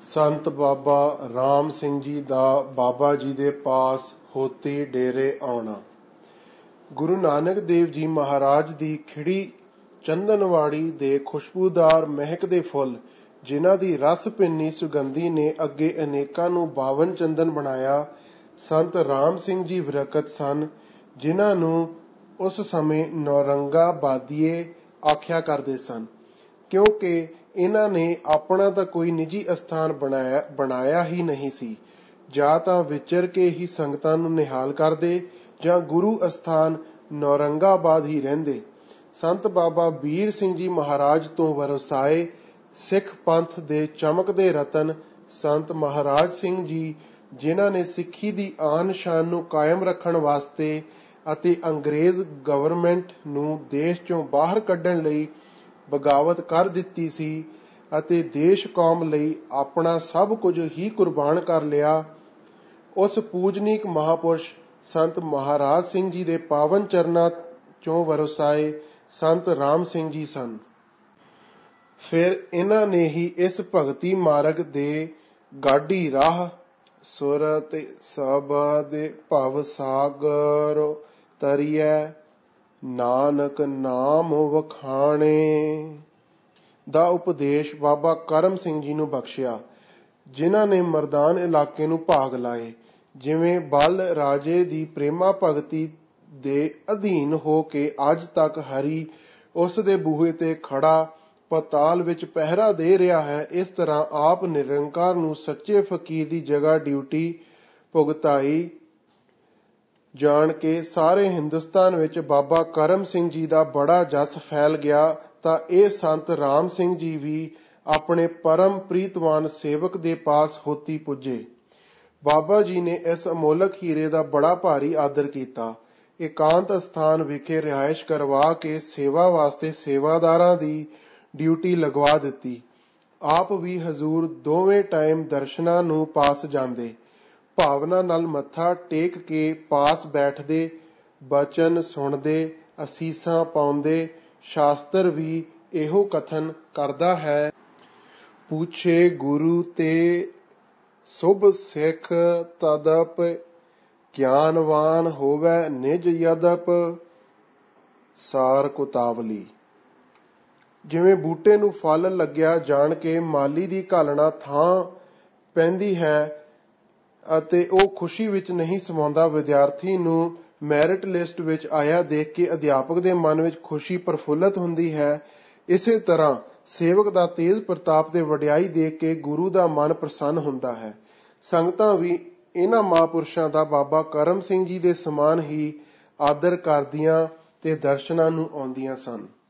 ਸੰਤ ਬਾਬਾ ਰਾਮ ਸਿੰਘ ਜੀ ਦਾ ਬਾਬਾ ਜੀ ਦੇ ਪਾਸ ਹੋਤੀ ਡੇਰੇ ਆਉਣਾ। ਗੁਰੂ ਨਾਨਕ ਦੇਵ ਜੀ ਮਹਾਰਾਜ ਦੀ ਖਿੜੀ ਚੰਦਨਵਾੜੀ ਦੇ ਖੁਸ਼ਬੂਦਾਰ ਮਹਿਕਦੇ ਫੁੱਲ, ਜਿਨ੍ਹਾਂ ਦੀ ਰਸ ਭਿੰਨੀ ਸੁਗੰਧੀ ਨੇ ਅੱਗੇ ਅਨੇਕਾਂ ਨੂੰ ਬਾਵਨ ਚੰਦਨ ਬਣਾਇਆ। ਸੰਤ ਰਾਮ ਸਿੰਘ ਜੀ ਵਿਰਕਤ ਸਨ, ਜਿਨ੍ਹਾਂ ਨੂੰ ਉਸ ਸਮੇਂ ਨੌਰੰਗਾ ਬਾਦੀਏ ਆਖਿਆ ਕਰਦੇ ਸਨ, ਕਿਉਂਕਿ ਇਹਨਾਂ ਨੇ ਆਪਣਾ ਤਾਂ ਕੋਈ ਨਿੱਜੀ ਅਸਥਾਨ ਬਣਾਇਆ ਹੀ ਨਹੀਂ ਸੀ। ਜਾਂ ਤਾਂ ਵਿਚਰ ਕੇ ਹੀ ਸੰਗਤਾਂ ਨੂੰ ਨਿਹਾਲ ਕਰਦੇ, ਜਾਂ ਗੁਰੂ ਅਸਥਾਨ ਨੌਰੰਗਾਬਾਦ ਹੀ ਰਹਿੰਦੇ। ਸੰਤ ਬਾਬਾ ਵੀਰ ਸਿੰਘ ਜੀ ਮਹਾਰਾਜ ਤੋਂ ਵਰਸਾਏ ਸਿੱਖ ਪੰਥ ਦੇ ਚਮਕਦੇ ਰਤਨ ਸੰਤ ਮਹਾਰਾਜ ਸਿੰਘ ਜੀ, ਜਿਨ੍ਹਾਂ ਨੇ ਸਿੱਖੀ ਦੀ ਆਨ ਸ਼ਾਨ ਨੂੰ ਕਾਇਮ ਰੱਖਣ ਵਾਸਤੇ ਅਤੇ ਅੰਗਰੇਜ਼ ਗਵਰਨਮੈਂਟ ਨੂੰ ਦੇਸ਼ ਚੋਂ ਬਾਹਰ ਕੱਢਣ ਲਈ ਬਗਾਵਤ ਕਰ ਦਿੱਤੀ ਸੀ ਅਤੇ ਦੇਸ਼ ਕੌਮ ਲਈ ਆਪਣਾ ਸਭ ਕੁਝ ਹੀ ਕੁਰਬਾਨ ਕਰ ਲਿਆ, ਉਸ ਪੂਜਨੀਕ ਮਹਾਪੁਰਸ਼ ਸੰਤ ਮਹਾਰਾਜ ਸਿੰਘ ਜੀ ਦੇ ਪਾਵਨ ਚਰਨਾਂ ਚੋਂ ਵਰਸਾਏ ਸੰਤ ਰਾਮ ਸਿੰਘ ਜੀ ਸਨ। ਫਿਰ ਇਹਨਾਂ ਨੇ ਹੀ ਇਸ ਭਗਤੀ ਮਾਰਗ ਦੇ ਗਾਡੀ ਰਾਹ ਸੁਰਤ ਸਬਦ ਭਵ ਸਾਗਰ ਤਰੀਐ, ਨਾਨਕ ਨਾਮ ਵਖਾਣੇ ਦਾ ਉਪਦੇਸ਼ ਬਾਬਾ ਕਰਮ ਸਿੰਘ ਜੀ ਨੂੰ ਬਖਸ਼ਿਆ, ਜਿਨ੍ਹਾਂ ਨੇ ਮਰਦਾਨ ਇਲਾਕੇ ਨੂੰ ਭਾਗ ਲਾਏ। ਜਿਵੇਂ ਬਲ ਰਾਜੇ ਦੀ ਪ੍ਰੇਮਾ ਭਗਤੀ ਦੇ ਅਧੀਨ ਹੋ ਕੇ ਅੱਜ ਤੱਕ ਹਰੀ ਉਸ ਦੇ ਬੂਹੇ ਤੇ ਖੜਾ ਪਤਾਲ ਵਿੱਚ ਪਹਿਰਾ ਦੇ ਰਿਹਾ ਹੈ, ਇਸ ਤਰ੍ਹਾਂ ਆਪ ਨਿਰੰਕਾਰ ਨੂੰ ਸੱਚੇ ਫਕੀਰ ਦੀ ਜਗ੍ਹਾ ਡਿਊਟੀ ਭੁਗਤਾਈ ਜਾਣ ਕੇ ਸਾਰੇ ਹਿੰਦੁਸਤਾਨ ਵਿੱਚ ਬਾਬਾ ਕਰਮ ਸਿੰਘ ਜੀ ਦਾ ਬੜਾ ਜਸ ਫੈਲ ਗਿਆ। ਤਾਂ ਇਹ ਸੰਤ ਰਾਮ ਸਿੰਘ ਜੀ ਵੀ ਆਪਣੇ ਪਰਮ ਪ੍ਰੀਤਵਾਨ ਸੇਵਕ ਦੇ ਪਾਸ ਹੋਤੀ ਪੁੱਜੇ। ਬਾਬਾ ਜੀ ਨੇ ਇਸ ਅਮੋਲਕ ਹੀਰੇ ਦਾ ਬੜਾ ਭਾਰੀ ਆਦਰ ਕੀਤਾ। ਇਕਾਂਤ ਸਥਾਨ ਵਿਖੇ ਰਿਹਾਇਸ਼ ਕਰਵਾ ਕੇ ਸੇਵਾ ਵਾਸਤੇ ਸੇਵਾਦਾਰਾਂ ਦੀ ਡਿਊਟੀ ਲਗਵਾ ਦਿੱਤੀ। ਆਪ ਵੀ ਹਜ਼ੂਰ ਦੋਵੇਂ ਟਾਈਮ ਦਰਸ਼ਨਾਂ ਨੂੰ ਪਾਸ ਜਾਂਦੇ, ਭਾਵਨਾ ਨਾਲ ਮੱਥਾ ਟੇਕ ਕੇ ਪਾਸ ਬੈਠਦੇ, ਬਚਨ ਸੁਣਦੇ, ਅਸੀਸਾਂ ਪਾਉਂਦੇ। ਸ਼ਾਸਤਰ ਵੀ ਇਹੋ ਕਥਨ ਕਰਦਾ ਹੈ, ਪੁੱਛੇ ਗੁਰੂ ਤੇ ਸੁਭ ਸਿੱਖ ਤਦਪ, ਗਿਆਨਵਾਨ ਹੋਵੇ ਨਿਜ ਯਦਪ ਸਾਰ ਕੁਤਾਵਲੀ। ਜਿਵੇਂ ਬੂਟੇ ਨੂੰ ਫਲ ਲੱਗਿਆ ਜਾਣ ਕੇ ਮਾਲੀ ਦੀ ਘਾਲਣਾ ਥਾਂ ਪੈਂਦੀ ਹੈ ਅਤੇ ਉਹ ਖੁਸ਼ੀ ਵਿੱਚ ਨਹੀਂ ਸਮਾਉਂਦਾ, ਵਿਦਿਆਰਥੀ ਨੂੰ ਮੈਰਿਟ ਲਿਸਟ ਵਿੱਚ ਆਇਆ ਦੇਖ ਕੇ ਅਧਿਆਪਕ ਦੇ ਮਨ ਵਿੱਚ ਖੁਸ਼ੀ ਪ੍ਰਫੁੱਲਤ ਹੁੰਦੀ ਹੈ, ਇਸੇ ਤਰ੍ਹਾਂ ਸੇਵਕ ਦਾ ਤੇਜ ਪ੍ਰਤਾਪ ਤੇ ਵਡਿਆਈ ਦੇਖ ਕੇ ਗੁਰੂ ਦਾ ਮਨ ਪ੍ਰਸੰਨ ਹੁੰਦਾ ਹੈ। ਸੰਗਤਾਂ ਵੀ ਇਹਨਾਂ ਮਹਾਂਪੁਰਸ਼ਾਂ ਦਾ ਬਾਬਾ ਕਰਮ ਸਿੰਘ ਜੀ ਦੇ ਸਮਾਨ ਹੀ ਆਦਰ ਕਰਦੀਆਂ ਤੇ ਦਰਸ਼ਨਾਂ ਨੂੰ ਆਉਂਦੀਆਂ ਸਨ।